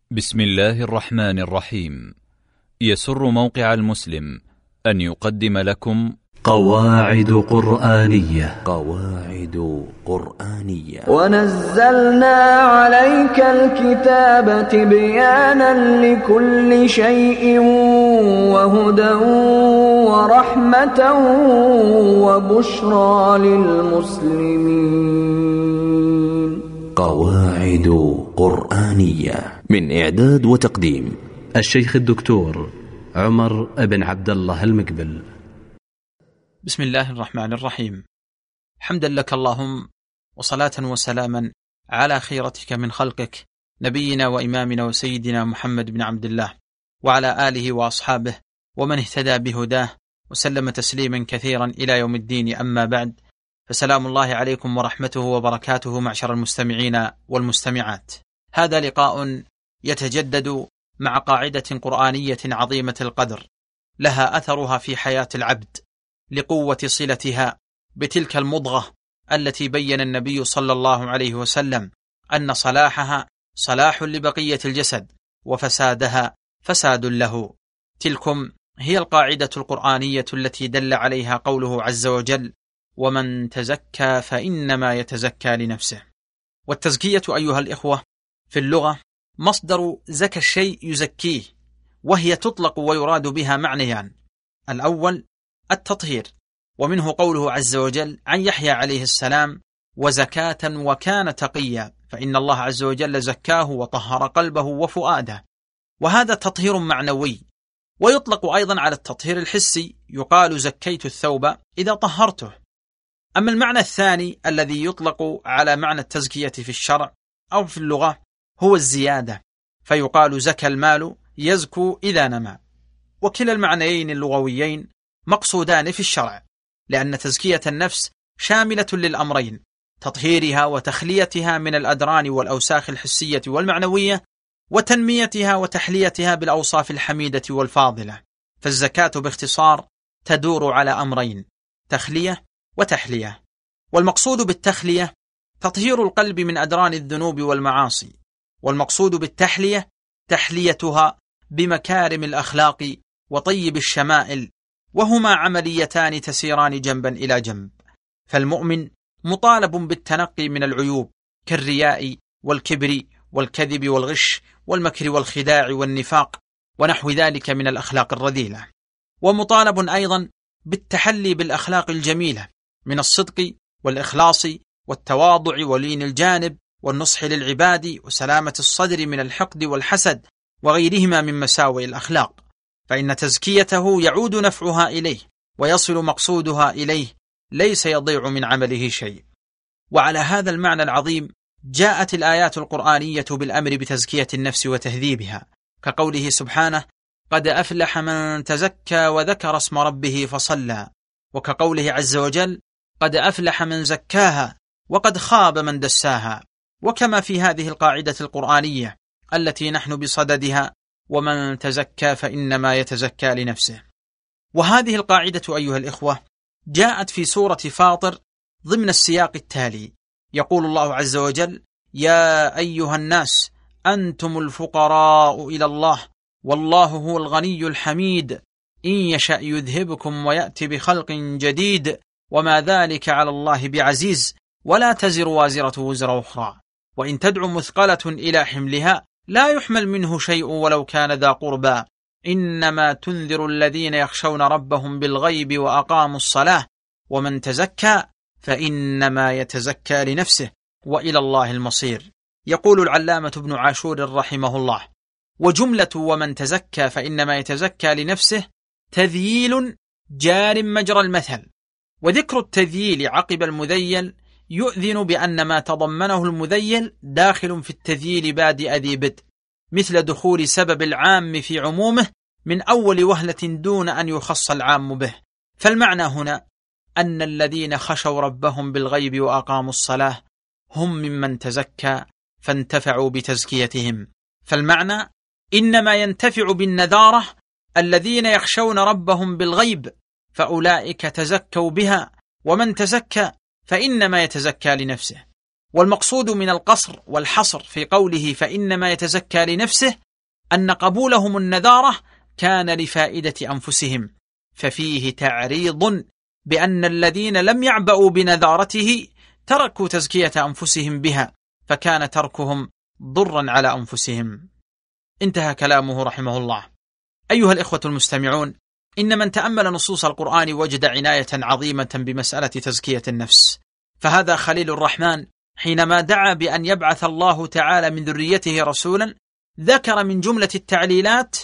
بسم الله الرحمن الرحيم. يسر موقع المسلم أن يقدم لكم قواعد قرآنية. ونزلنا عليك الكتاب تبيانا لكل شيء وهدى ورحمة وبشرى للمسلمين. قواعد قرآنية من إعداد وتقديم الشيخ الدكتور عمر بن عبد الله المقبل. بسم الله الرحمن الرحيم. حمدا لك اللهم، وصلاة وسلاما على خيرتك من خلقك نبينا وإمامنا وسيدنا محمد بن عبد الله وعلى آله وأصحابه ومن اهتدى بهداه وسلم تسليما كثيرا إلى يوم الدين. أما بعد، فسلام الله عليكم ورحمته وبركاته معشر المستمعين والمستمعات. هذا لقاء يتجدد مع قاعدة قرآنية عظيمة القدر لها أثرها في حياة العبد لقوة صلتها بتلك المضغة التي بين النبي صلى الله عليه وسلم أن صلاحها صلاح لبقية الجسد وفسادها فساد له. تلكم هي القاعدة القرآنية التي دل عليها قوله عز وجل: ومن تزكى فإنما يتزكى لنفسه. والتزكية أيها الإخوة في اللغة مصدر زكى الشيء يزكيه، وهي تطلق ويراد بها معنيان: الأول التطهير، ومنه قوله عز وجل عن يحيى عليه السلام: وزكاة وكان تقيا، فإن الله عز وجل زكاه وطهر قلبه وفؤاده. وهذا تطهير معنوي، ويطلق أيضا على التطهير الحسي، يقال زكيت الثوب إذا طهرته. أما المعنى الثاني الذي يطلق على معنى التزكية في الشرع أو في اللغة هو الزيادة، فيقال زكى المال يزكو إذا نما. وكلا المعنيين اللغويين مقصودان في الشرع، لأن تزكية النفس شاملة للأمرين: تطهيرها وتخليتها من الأدران والأوساخ الحسية والمعنوية، وتنميتها وتحليتها بالأوصاف الحميدة والفاضلة. فالزكاة باختصار تدور على أمرين: تخلية وتحلية. والمقصود بالتخلية تطهير القلب من أدران الذنوب والمعاصي، والمقصود بالتحلية تحليتها بمكارم الأخلاق وطيب الشمائل، وهما عمليتان تسيران جنبا إلى جنب. فالمؤمن مطالب بالتنقي من العيوب كالرياء والكبر والكذب والغش والمكر والخداع والنفاق ونحو ذلك من الأخلاق الرذيلة، ومطالب أيضا بالتحلي بالأخلاق الجميلة من الصدق والإخلاص والتواضع ولين الجانب والنصح للعباد وسلامة الصدر من الحقد والحسد وغيرهما من مساوئ الأخلاق، فإن تزكيته يعود نفعها إليه ويصل مقصودها إليه، ليس يضيع من عمله شيء. وعلى هذا المعنى العظيم جاءت الآيات القرآنية بالأمر بتزكية النفس وتهذيبها، كقوله سبحانه: قد أفلح من تزكى وذكر اسم ربه فصلى، وكقوله عز وجل: قد أفلح من زكاها وقد خاب من دساها. وكما في هذه القاعدة القرآنية التي نحن بصددها: ومن تزكى فإنما يتزكى لنفسه. وهذه القاعدة أيها الإخوة جاءت في سورة فاطر ضمن السياق التالي: يقول الله عز وجل: يا أيها الناس أنتم الفقراء إلى الله والله هو الغني الحميد إن يشأ يذهبكم ويأتي بخلق جديد وما ذلك على الله بعزيز ولا تزر وازرة وزر أخرى وإن تدع مثقلة إلى حملها لا يحمل منه شيء ولو كان ذا قربى إنما تنذر الذين يخشون ربهم بالغيب وأقاموا الصلاة ومن تزكى فإنما يتزكى لنفسه وإلى الله المصير. يقول العلامة ابن عاشور رحمه الله: وجملة ومن تزكى فإنما يتزكى لنفسه تذييل جار مجرى المثل، وذكر التذييل عقب المذيل يؤذن بأن ما تضمنه المذيل داخل في التذييل بادئ ذي بدء، مثل دخول سبب العام في عمومه من أول وهلة دون أن يخص العام به. فالمعنى هنا أن الذين خشوا ربهم بالغيب وأقاموا الصلاة هم ممن تزكى فانتفعوا بتزكيتهم. فالمعنى إنما ينتفع بالنذارة الذين يخشون ربهم بالغيب، فأولئك تزكوا بها، ومن تزكى فإنما يتزكى لنفسه. والمقصود من القصر والحصر في قوله فإنما يتزكى لنفسه أن قبولهم النذارة كان لفائدة أنفسهم، ففيه تعريض بأن الذين لم يعبأوا بنذارته تركوا تزكية أنفسهم بها، فكان تركهم ضرا على أنفسهم. انتهى كلامه رحمه الله. أيها الإخوة المستمعون، إن من تأمل نصوص القرآن وجد عناية عظيمة بمسألة تزكية النفس، فهذا خليل الرحمن حينما دعا بأن يبعث الله تعالى من ذريته رسولا ذكر من جملة التعليلات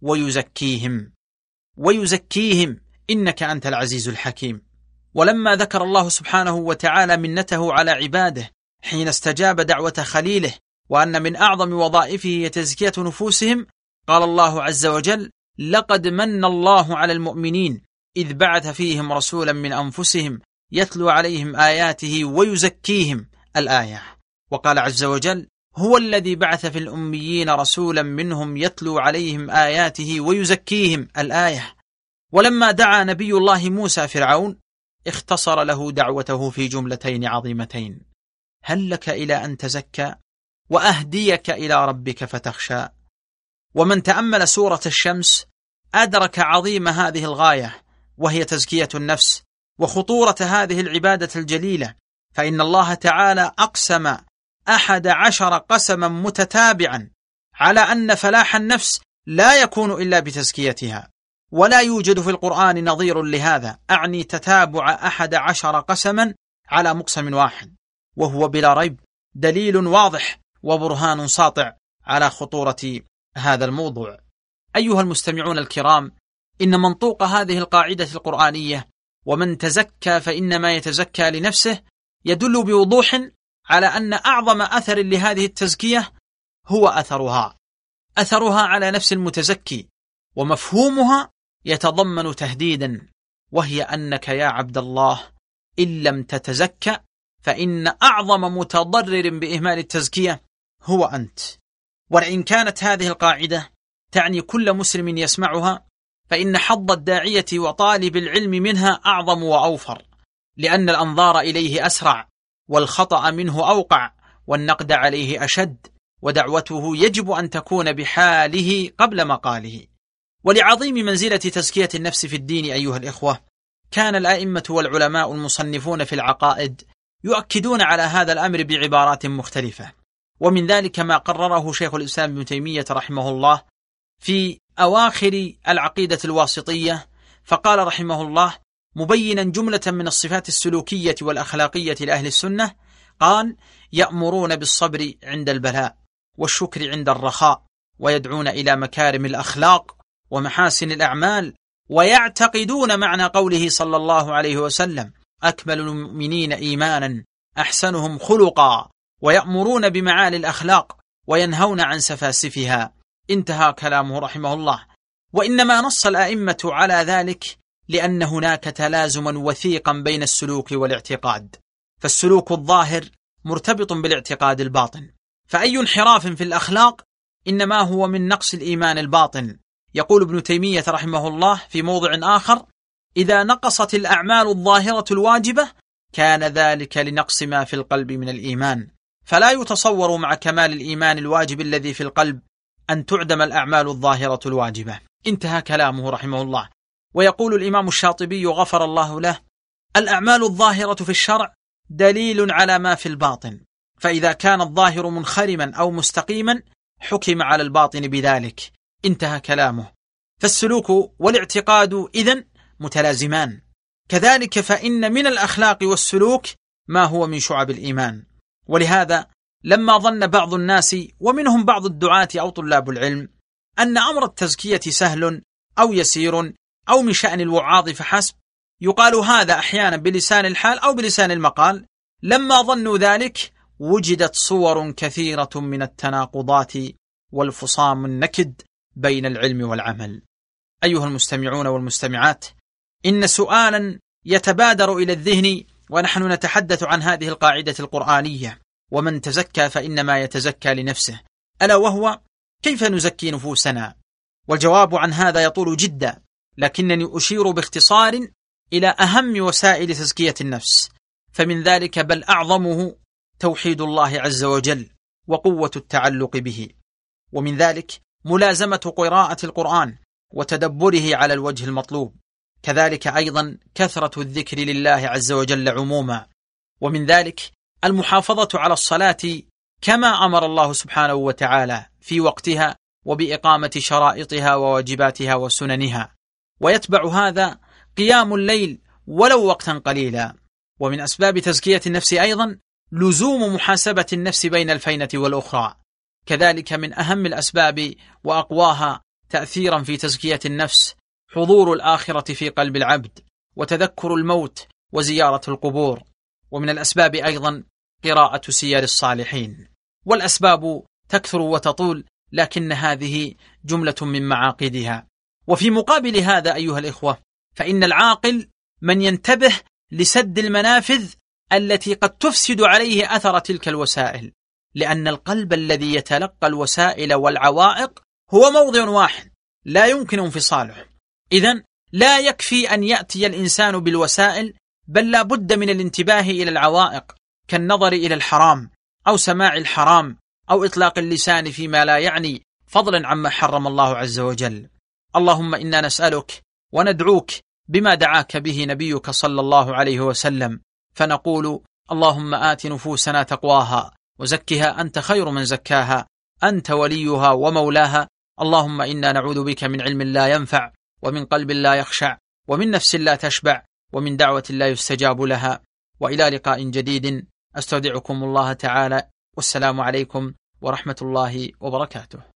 ويزكيهم إنك أنت العزيز الحكيم. ولما ذكر الله سبحانه وتعالى منته على عباده حين استجاب دعوة خليله وأن من أعظم وظائفه هي تزكية نفوسهم، قال الله عز وجل: لقد من الله على المؤمنين إذ بعث فيهم رسولا من أنفسهم يتلو عليهم آياته ويزكيهم، الآية. وقال عز وجل: هو الذي بعث في الأميين رسولا منهم يتلو عليهم آياته ويزكيهم، الآية. ولما دعا نبي الله موسى فرعون اختصر له دعوته في جملتين عظيمتين: هل لك إلى أن تزكى وأهديك إلى ربك فتخشى. ومن تأمل سورة الشمس أدرك عظيم هذه الغاية، وهي تزكية النفس وخطورة هذه العبادة الجليلة، فإن الله تعالى أقسم 11 قسما متتابعا على أن فلاح النفس لا يكون إلا بتزكيتها، ولا يوجد في القرآن نظير لهذا، أعني تتابع 11 قسما على مقسم واحد، وهو بلا ريب دليل واضح وبرهان ساطع على خطورة هذا الموضوع. أيها المستمعون الكرام، إن منطوق هذه القاعدة القرآنية ومن تزكى فإنما يتزكى لنفسه يدل بوضوح على أن أعظم أثر لهذه التزكية هو أثرها على نفس المتزكي، ومفهومها يتضمن تهديدا، وهي أنك يا عبد الله إن لم تتزكى فإن أعظم متضرر بإهمال التزكية هو أنت. ولئن كانت هذه القاعدة تعني كل مسلم يسمعها، فإن حظ الداعية وطالب العلم منها أعظم وأوفر، لأن الأنظار إليه أسرع، والخطأ منه أوقع، والنقد عليه أشد، ودعوته يجب أن تكون بحاله قبل مقاله. ولعظيم منزلة تزكية النفس في الدين أيها الإخوة، كان الآئمة والعلماء المصنفون في العقائد يؤكدون على هذا الأمر بعبارات مختلفة، ومن ذلك ما قرره شيخ الإسلام ابن تيمية رحمه الله في أواخر العقيدة الواسطية، فقال رحمه الله مبينا جملة من الصفات السلوكية والأخلاقية لأهل السنة، قال: يأمرون بالصبر عند البلاء والشكر عند الرخاء، ويدعون إلى مكارم الأخلاق ومحاسن الأعمال، ويعتقدون معنى قوله صلى الله عليه وسلم: أكمل المؤمنين إيمانا أحسنهم خلقا، ويأمرون بمعالي الأخلاق وينهون عن سفاسفها. انتهى كلامه رحمه الله. وإنما نص الأئمة على ذلك لأن هناك تلازما وثيقا بين السلوك والاعتقاد، فالسلوك الظاهر مرتبط بالاعتقاد الباطن، فأي انحراف في الأخلاق إنما هو من نقص الإيمان الباطن. يقول ابن تيمية رحمه الله في موضع آخر: إذا نقصت الأعمال الظاهرة الواجبة كان ذلك لنقص ما في القلب من الإيمان، فلا يتصور مع كمال الإيمان الواجب الذي في القلب أن تعدم الأعمال الظاهرة الواجبة. انتهى كلامه رحمه الله. ويقول الإمام الشاطبي غفر الله له: الأعمال الظاهرة في الشرع دليل على ما في الباطن، فإذا كان الظاهر منخرما أو مستقيما حكم على الباطن بذلك. انتهى كلامه. فالسلوك والاعتقاد إذن متلازمان. كذلك فإن من الأخلاق والسلوك ما هو من شعب الإيمان. ولهذا لما ظن بعض الناس ومنهم بعض الدعاة أو طلاب العلم أن أمر التزكية سهل أو يسير أو من شأن الوعاظ فحسب، يقال هذا أحيانا بلسان الحال أو بلسان المقال، لما ظنوا ذلك وجدت صور كثيرة من التناقضات والفصام النكد بين العلم والعمل. أيها المستمعون والمستمعات، إن سؤالا يتبادر إلى الذهن ونحن نتحدث عن هذه القاعدة القرآنية: ومن تزكى فإنما يتزكى لنفسه، ألا وهو كيف نزكي نفوسنا؟ والجواب عن هذا يطول جدا، لكنني أشير باختصار إلى أهم وسائل تزكية النفس، فمن ذلك بل أعظمه توحيد الله عز وجل وقوة التعلق به. ومن ذلك ملازمة قراءة القرآن وتدبره على الوجه المطلوب، كذلك أيضا كثرة الذكر لله عز وجل عموما. ومن ذلك المحافظة على الصلاة كما أمر الله سبحانه وتعالى في وقتها وبإقامة شرائطها وواجباتها وسننها، ويتبع هذا قيام الليل ولو وقتا قليلا. ومن أسباب تزكية النفس أيضا لزوم محاسبة النفس بين الفينة والأخرى، كذلك من أهم الأسباب وأقواها تأثيرا في تزكية النفس حضور الآخرة في قلب العبد وتذكر الموت وزيارة القبور. ومن الأسباب أيضا قراءة سير الصالحين. والأسباب تكثر وتطول، لكن هذه جملة من معاقدها. وفي مقابل هذا أيها الإخوة، فإن العاقل من ينتبه لسد المنافذ التي قد تفسد عليه أثر تلك الوسائل، لأن القلب الذي يتلقى الوسائل والعوائق هو موضع واحد لا يمكن انفصاله. إذن لا يكفي أن يأتي الإنسان بالوسائل، بل لا بد من الانتباه إلى العوائق، كالنظر إلى الحرام أو سماع الحرام أو إطلاق اللسان فيما لا يعني، فضلا عما حرم الله عز وجل. اللهم إنا نسألك وندعوك بما دعاك به نبيك صلى الله عليه وسلم، فنقول اللهم آت نفوسنا تقواها وزكها أنت خير من زكاها، أنت وليها ومولاها. اللهم إنا نعوذ بك من علم لا ينفع، ومن قلب لا يخشع، ومن نفس لا تشبع، ومن دعوة لا يستجاب لها. وإلى لقاء جديد، أستودعكم الله تعالى، والسلام عليكم ورحمة الله وبركاته.